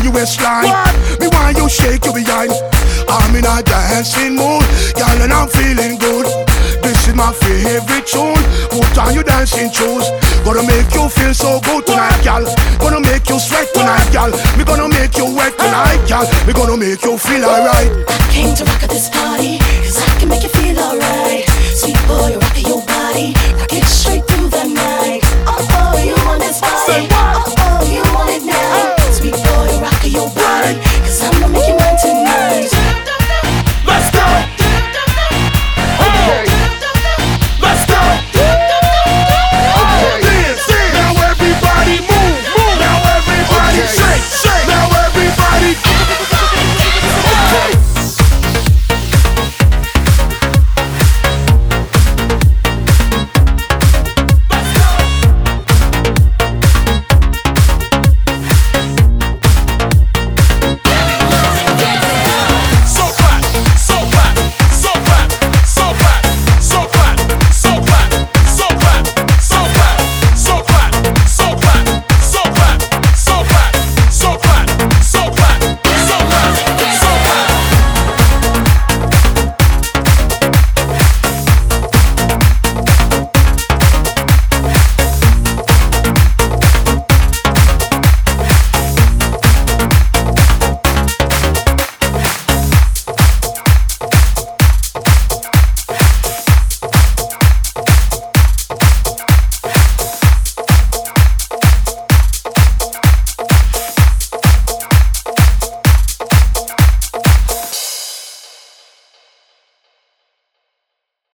your waistline. Me want you shake your behind. I'm in a dancing mood, girl, and I'm feeling good. This is my favorite tune. Put on your dancing shoes. Gonna make you feel so good tonight, girl. Gonna make you sweat tonight, girl. Me gonna make you wet tonight, girl. Me gonna make you feel alright. I came to rock at this party, 'cause I can make you feel